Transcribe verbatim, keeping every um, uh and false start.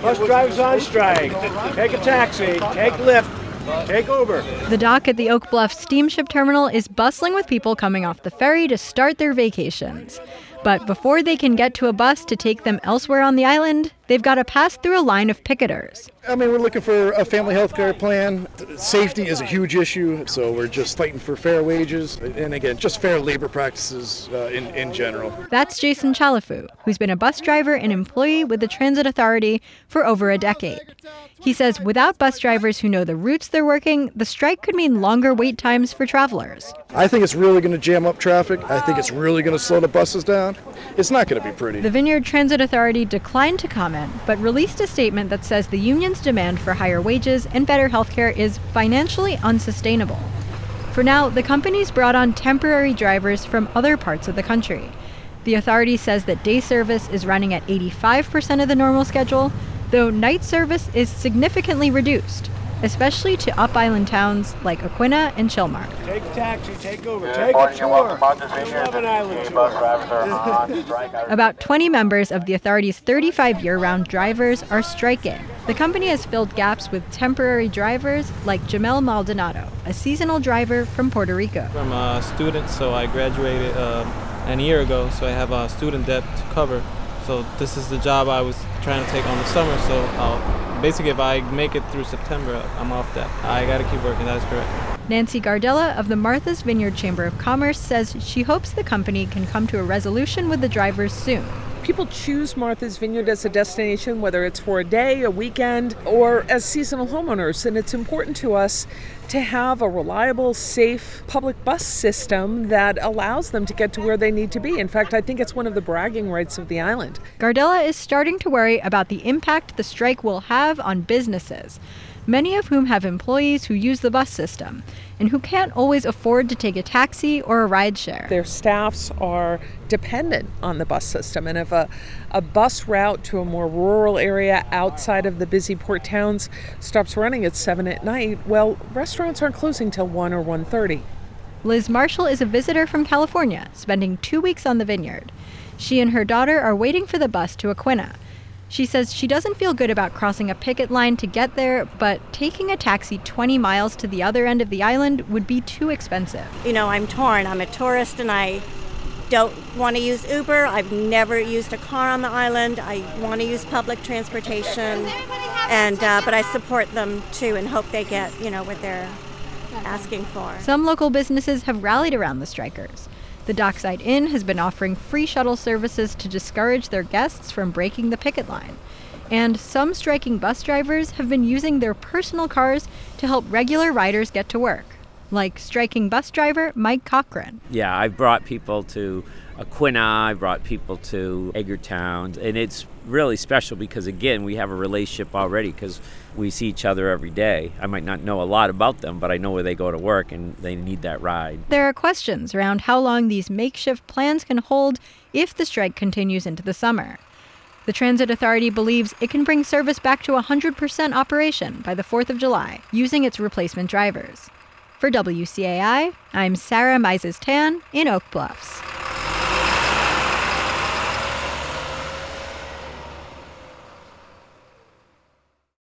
Bus drivers on strike. Take a taxi, take Lyft, take Uber. The dock at the Oak Bluff Steamship Terminal is bustling with people coming off the ferry to start their vacations. But before they can get to a bus to take them elsewhere on the island, they've got to pass through a line of picketers. I mean, we're looking for a family health care plan. Safety is a huge issue, so we're just fighting for fair wages. And again, just fair labor practices uh, in, in general. That's Jason Chalafu, who's been a bus driver and employee with the Transit Authority for over a decade. He says without bus drivers who know the routes they're working, the strike could mean longer wait times for travelers. I think it's really going to jam up traffic. I think it's really going to slow the buses down. It's not going to be pretty. The Vineyard Transit Authority declined to comment, but released a statement that says the union's demand for higher wages and better health care is financially unsustainable. For now, the company's brought on temporary drivers from other parts of the country. The authority says that day service is running at eighty-five percent of the normal schedule, though night service is significantly reduced, especially to up-island towns like Aquinnah and Chilmark. Take a taxi, take Uber, take a tour. Love an island tour. About twenty members of the authority's thirty-five year-round drivers are striking. The company has filled gaps with temporary drivers like Jamel Maldonado, a seasonal driver from Puerto Rico. I'm a student, so I graduated uh, a year ago, so I have a student debt to cover. So this is the job I was trying to take on the summer, so I'll, basically if I make it through September, I'm off that. I got to keep working, that is correct. Nancy Gardella of the Martha's Vineyard Chamber of Commerce says she hopes the company can come to a resolution with the drivers soon. People choose Martha's Vineyard as a destination, whether it's for a day, a weekend, or as seasonal homeowners. And it's important to us to have a reliable, safe public bus system that allows them to get to where they need to be. In fact, I think it's one of the bragging rights of the island. Gardella is starting to worry about the impact the strike will have on businesses, many of whom have employees who use the bus system and who can't always afford to take a taxi or a rideshare. Their staffs are dependent on the bus system, and if a, a bus route to a more rural area outside of the busy port towns stops running at seven at night, well, restaurants aren't closing till one or one thirty. Liz Marshall is a visitor from California, spending two weeks on the vineyard. She and her daughter are waiting for the bus to Aquinnah. She says she doesn't feel good about crossing a picket line to get there, but taking a taxi twenty miles to the other end of the island would be too expensive. You know, I'm torn. I'm a tourist and I don't want to use Uber. I've never used a car on the island. I want to use public transportation, and uh, but I support them too and hope they get, you know, what they're asking for. Some local businesses have rallied around the strikers. The Dockside Inn has been offering free shuttle services to discourage their guests from breaking the picket line. And some striking bus drivers have been using their personal cars to help regular riders get to work, like striking bus driver Mike Cochran. Yeah, I've brought people to Aquinnah, I've brought people to Edgartown, and it's really special because, again, we have a relationship already because we see each other every day. I might not know a lot about them, but I know where they go to work and they need that ride. There are questions around how long these makeshift plans can hold if the strike continues into the summer. The Transit Authority believes it can bring service back to one hundred percent operation by the fourth of July using its replacement drivers. For W C A I, I'm Sarah Mises-Tan in Oak Bluffs.